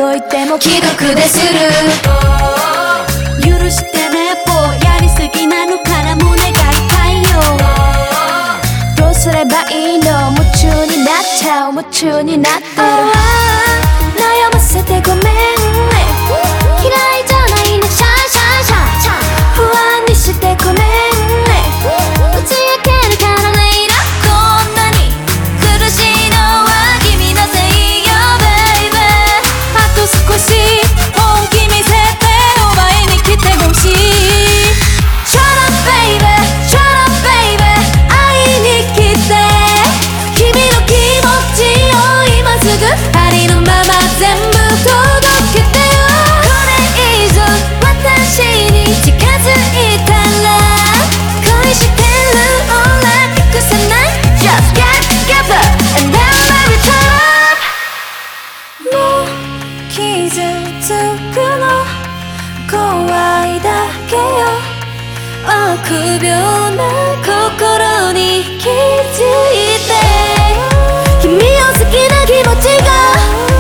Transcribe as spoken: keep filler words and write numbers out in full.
どいても既読でする。 許してね、ぼやりすぎなのから胸が痛いよ。どうすればいいの、夢中になっちゃう、夢中になってる。悩ませてごめんね、嫌いじゃないね、シャンシャンシャンシャン。不安にしてごめんね、打ち明けるからね。 こんなに苦しいのは君のせいよ baby。 あと少し本気見せて奪いに来てほしい。 Shut up baby, shut up baby、 会いに来て君の気持ちを今すぐありのまま全部届けてよ。これ以上私に近づいたら恋してるオーラ隠せない。 Just get together and then baby turn up。 もう傷つくの怖いだけよ。臆病な心に気づいて、君を好きな気持ちが